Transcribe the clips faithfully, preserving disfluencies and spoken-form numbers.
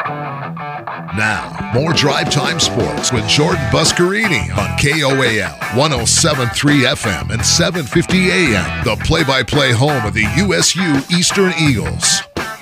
Now, more Drive Time Sports with Jordan Buscarini on K O A L, one oh seven point three F M and seven fifty A M, the play-by-play home of the U S U Eastern Eagles.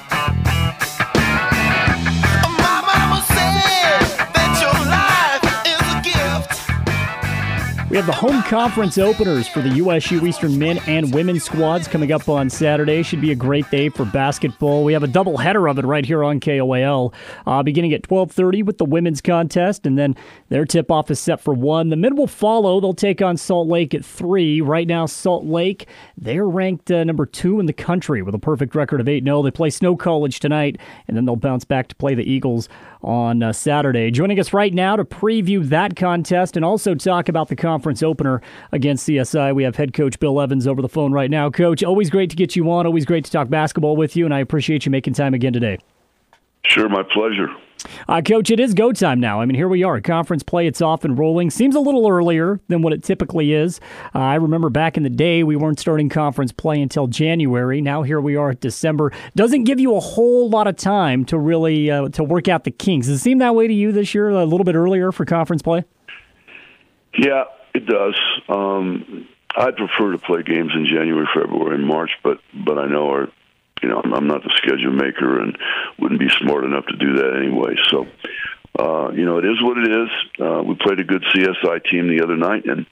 We have the home conference openers for the U S U Eastern men and women's squads coming up on Saturday. Should be a great day for basketball. We have a double header of it right here on K O A L, uh, beginning at twelve thirty with the women's contest, and then their tip-off is set for one. The men will follow. They'll take on Salt Lake at three. Right now, Salt Lake, they're ranked uh, number two in the country with a perfect record of eight and oh. They play Snow College tonight, and then they'll bounce back to play the Eagles on uh, Saturday. Joining us right now to preview that contest and also talk about the conference opener against C S I, we have head coach Bill Evans over the phone right now. Coach, always great to get you on, always great to talk basketball with you, and I appreciate you making time again today. Sure, my pleasure. Uh, Coach, it is go time now. I mean, here we are. Conference play, it's off and rolling. Seems a little earlier than what it typically is. Uh, I remember back in the day, we weren't starting conference play until January. Now here we are at December. Doesn't give you a whole lot of time to really uh, to work out the kinks. Does it seem that way to you this year, a little bit earlier for conference play? Yeah, it does. Um, I'd prefer to play games in January, February, and March, but but I know our You know, I'm not the schedule maker and wouldn't be smart enough to do that anyway. So, uh, you know, it is what it is. Uh, we played a good C S I team the other night, and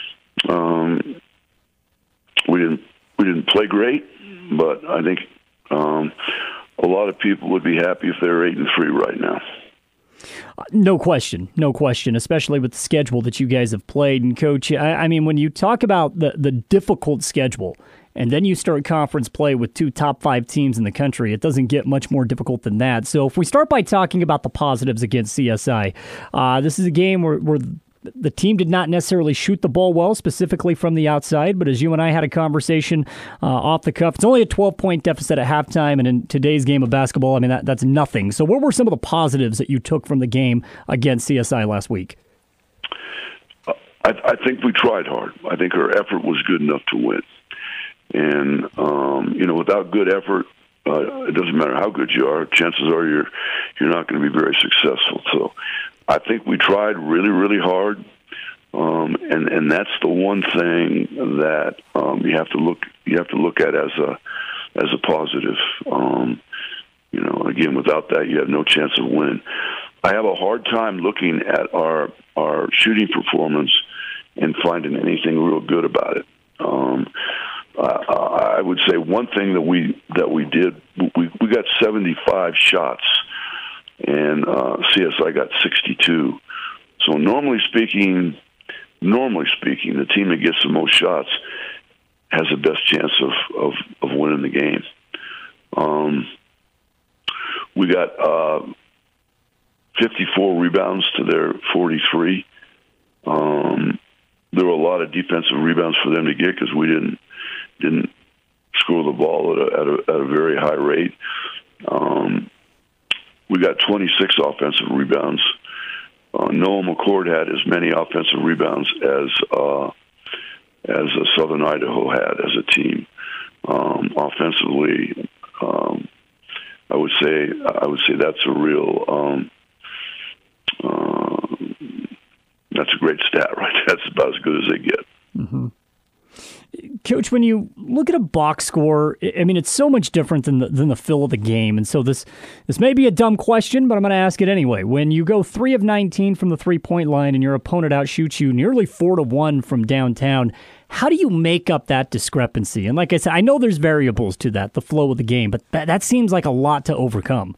um, we didn't we didn't play great, but I think um, a lot of people would be happy if they're eight and three right now. No question, no question, especially with the schedule that you guys have played. And, Coach, I, I mean, when you talk about the, the difficult schedule, and then you start conference play with two top five teams in the country, it doesn't get much more difficult than that. So if we start by talking about the positives against C S I, uh, this is a game where, where the team did not necessarily shoot the ball well, specifically from the outside, but as you and I had a conversation uh, off the cuff, it's only a twelve-point deficit at halftime, and in today's game of basketball, I mean, that, that's nothing. So what were some of the positives that you took from the game against C S I last week? I, I think we tried hard. I think our effort was good enough to win. And, um, you know, without good effort, uh, it doesn't matter how good you are, chances are you're you're not going to be very successful. So I think we tried really, really hard, um, and and that's the one thing that um, you have to look you have to look at as a as a positive. Um, you know, again, without that, you have no chance of winning. I have a hard time looking at our our shooting performance and finding anything real good about it. Um, Uh, I would say one thing that we that we did, we we got seventy-five shots, and uh, C S I got sixty-two. So normally speaking, normally speaking, the team that gets the most shots has the best chance of of, of winning the game. Um, we got uh, fifty-four rebounds to their forty-three. Um, there were a lot of defensive rebounds for them to get because we didn't. didn't score the ball at a, at a, at a very high rate. Um, we got twenty-six offensive rebounds. Uh, Noah McCord had as many offensive rebounds as uh, as uh, Southern Idaho had as a team. Um, offensively, um, I would say I would say that's a real um, uh, that's a great stat, right? That's about as good as they get. Mm-hmm. Coach, when you look at a box score, I mean, it's so much different than the, than the feel of the game. And so this this may be a dumb question, but I'm going to ask it anyway. When you go three of nineteen from the three-point line and your opponent outshoots you nearly four to one from downtown, how do you make up that discrepancy? And like I said, I know there's variables to that, the flow of the game, but that, that seems like a lot to overcome.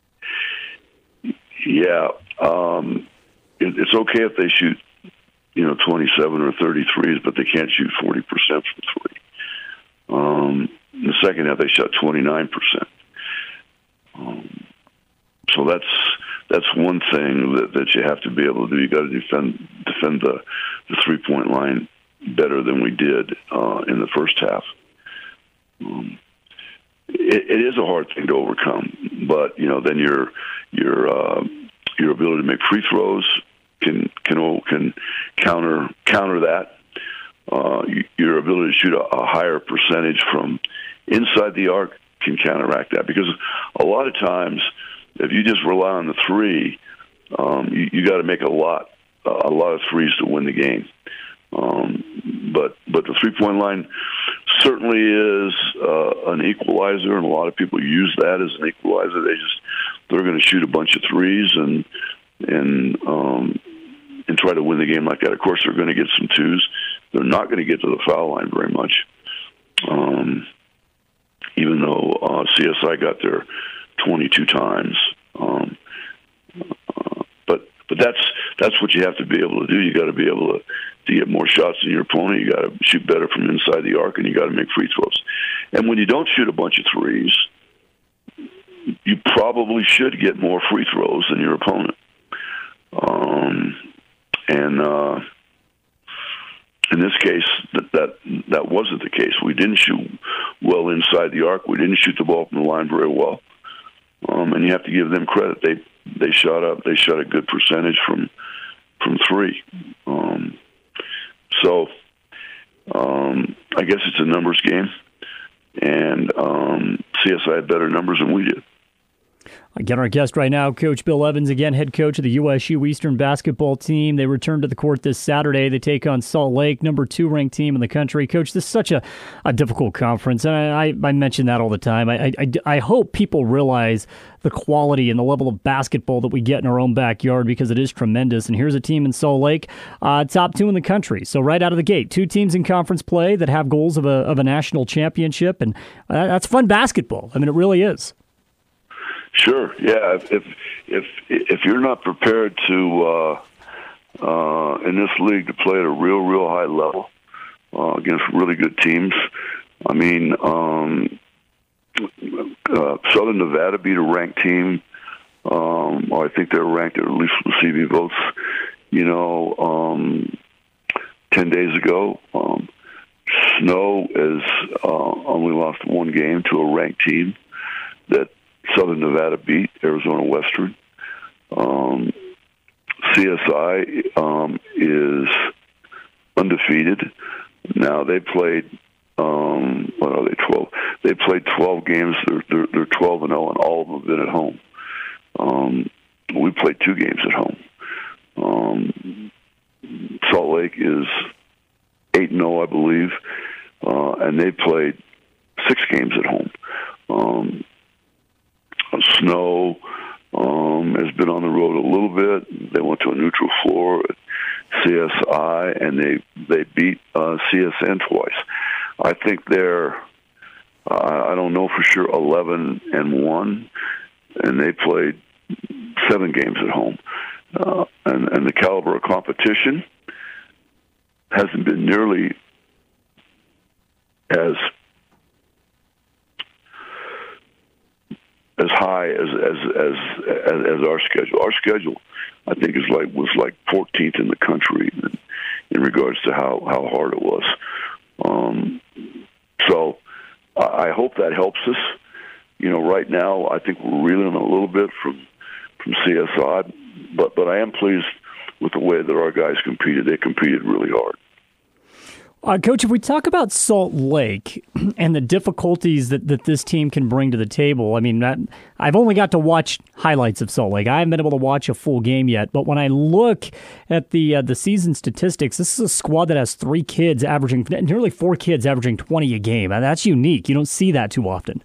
Yeah. Um, it, it's okay if they shoot you know, twenty-seven or thirty-threes, but they can't shoot forty percent from three. Um, in the second half, they shot twenty-nine percent. Um, so that's that's one thing that, that you have to be able to do. You got to defend defend the, the three-point line better than we did uh, in the first half. Um, it, it is a hard thing to overcome, but you know, then your your uh, your ability to make free throws can can can counter counter that. Uh, your ability to shoot a, a higher percentage from inside the arc can counteract that, because a lot of times if you just rely on the three, um, you, you got to make a lot, a lot of threes to win the game. Um, but but the three-point line certainly is uh, an equalizer, and a lot of people use that as an equalizer. They just they're going to shoot a bunch of threes and and um, and try to win the game like that. Of course, they're going to get some twos. They're not going to get to the foul line very much, um, even though uh, C S I got there twenty-two times. Um, uh, but but that's that's what you have to be able to do. You got to be able to. to get more shots than your opponent. You got to shoot better from inside the arc, and you got to make free throws. And when you don't shoot a bunch of threes, you probably should get more free throws than your opponent. Um, and uh, in this case, that, that that wasn't the case. We didn't shoot well inside the arc. We didn't shoot the ball from the line very well. Um, and you have to give them credit. They they shot up. They shot a good percentage from from three. Um, So, um, I guess it's a numbers game, and um, C S I had better numbers than we did. Again, our guest right now, Coach Bill Evans, again, head coach of the U S U Eastern basketball team. They return to the court this Saturday. They take on Salt Lake, number two ranked team in the country. Coach, this is such a, a difficult conference, and I, I, I mention that all the time. I, I, I hope people realize the quality and the level of basketball that we get in our own backyard, because it is tremendous. And here's a team in Salt Lake, uh, top two in the country. So right out of the gate, two teams in conference play that have goals of a, of a national championship, and uh, that's fun basketball. I mean, it really is. Sure. Yeah. If if if, if you're not prepared to uh, uh, in this league to play at a real, real high level uh, against really good teams, I mean, um, uh, Southern Nevada beat a ranked team. Um, or I think they're ranked at least receiving votes. You know, um, ten days ago, um, Snow has uh, only lost one game to a ranked team that Southern Nevada beat, Arizona Western. Um, C S I um, is undefeated. Now they played. Um, what are they? Twelve. They played twelve games. They're they're, they're twelve and zero, and all of them have been at home. Um, we played two games at home. Um, Salt Lake is eight and zero, I believe, uh, and they played six games at home. Um, Snow um, has been on the road a little bit. They went to a neutral floor at C S I, and they they beat uh, C S N twice. I think they're, uh, I don't know for sure, eleven and one, and they played seven games at home. Uh, and, and the caliber of competition hasn't been nearly as as high as as, as as as our schedule. Our schedule, I think, is like was like fourteenth in the country in, in regards to how, how hard it was. Um, so I hope that helps us. You know, right now I think we're reeling a little bit from from C S I, but but I am pleased with the way that our guys competed. They competed really hard. Uh, Coach, if we talk about Salt Lake and the difficulties that, that this team can bring to the table, I mean, that, I've only got to watch highlights of Salt Lake. I haven't been able to watch a full game yet. But when I look at the uh, the season statistics, this is a squad that has three kids averaging, nearly four kids averaging twenty a game. And that's unique. You don't see that too often.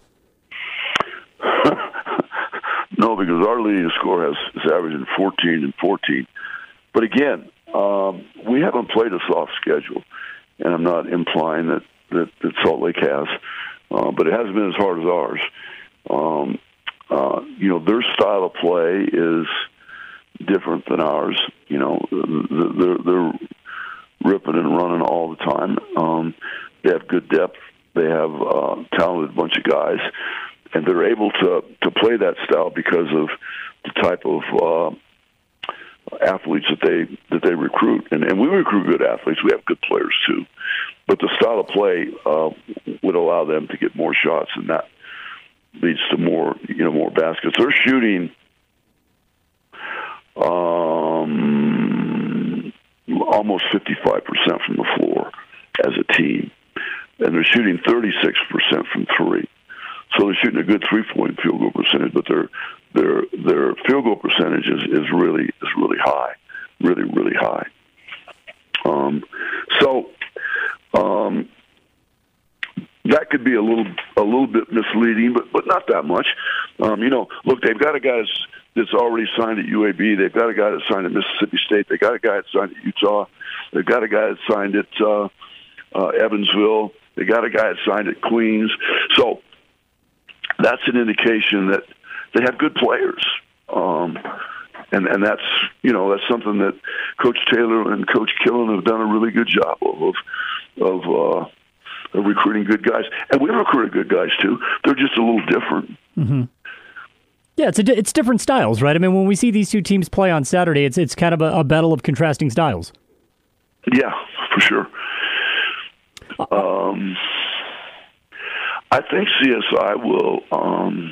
No, because our leading scorer has is averaging fourteen and fourteen. But again, um, we haven't played a soft schedule. And I'm not implying that, that, that Salt Lake has, uh, but it hasn't been as hard as ours. Um, uh, you know, their style of play is different than ours. You know, they're, they're ripping and running all the time. Um, they have good depth. They have a talented bunch of guys, and they're able to, to play that style because of the type of uh, athletes that they that they recruit, and, and we recruit good athletes. We have good players too, but the style of play uh, would allow them to get more shots, and that leads to more you know more baskets. They're shooting um, almost fifty-five percent from the floor as a team, and they're shooting thirty-six percent from three. So they're shooting a good three-point field goal percentage, but they're their their field goal percentage is, is really is really high, really really high. Um, so um, that could be a little a little bit misleading, but but not that much. Um, you know, look, they've got a guy that's, that's already signed at U A B. They've got a guy that signed at Mississippi State. They got a guy that signed at Utah. They've got a guy that signed at uh, uh, Evansville. They got a guy that signed at Queens. So that's an indication that they have good players. Um, and, and that's, you know, that's something that Coach Taylor and Coach Killen have done a really good job of, of, of, uh, of recruiting good guys. And we've recruited good guys, too. They're just a little different. Mm-hmm. Yeah, it's a, it's different styles, right? I mean, when we see these two teams play on Saturday, it's it's kind of a, a battle of contrasting styles. Yeah, for sure. Um, I think C S I will um,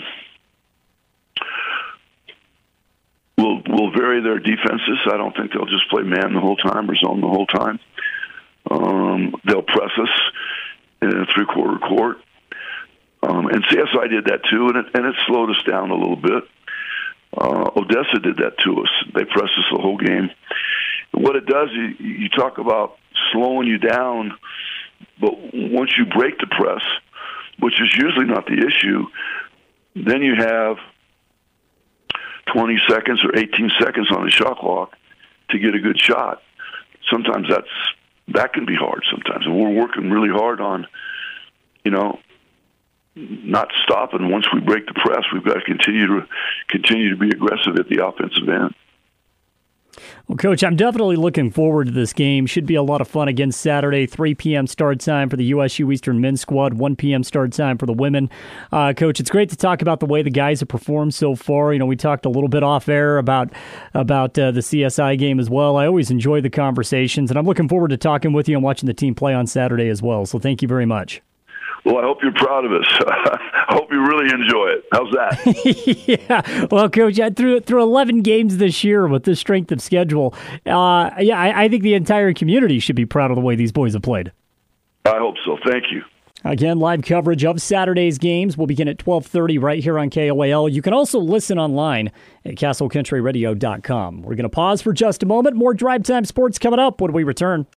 will will vary their defenses. I don't think they'll just play man the whole time or zone the whole time. Um, they'll press us in a three-quarter court. Um, and C S I did that too, and it, and it slowed us down a little bit. Uh, Odessa did that to us. They pressed us the whole game. What it does, you, you talk about slowing you down, but once you break the press, which is usually not the issue, then you have twenty seconds or eighteen seconds on the shot clock to get a good shot. Sometimes that's that can be hard sometimes, and we're working really hard on, you know, not stopping. Once we break the press, we've got to continue to continue to be aggressive at the offensive end. Well, Coach, I'm definitely looking forward to this game. Should be a lot of fun again Saturday, three p.m. start time for the U S U Eastern men's squad, one p.m. start time for the women. Uh, Coach, it's great to talk about the way the guys have performed so far. You know, we talked a little bit off air about about uh, the C S I game as well. I always enjoy the conversations, and I'm looking forward to talking with you and watching the team play on Saturday as well. So thank you very much. Well, I hope you're proud of us. I hope you really enjoy it. How's that? Yeah. Well, Coach, through through eleven games this year with this strength of schedule, uh, yeah, I, I think the entire community should be proud of the way these boys have played. I hope so. Thank you. Again, live coverage of Saturday's games will begin at twelve thirty right here on K O A L. You can also listen online at castle country radio dot com. We're going to pause for just a moment. More Drive Time Sports coming up when we return.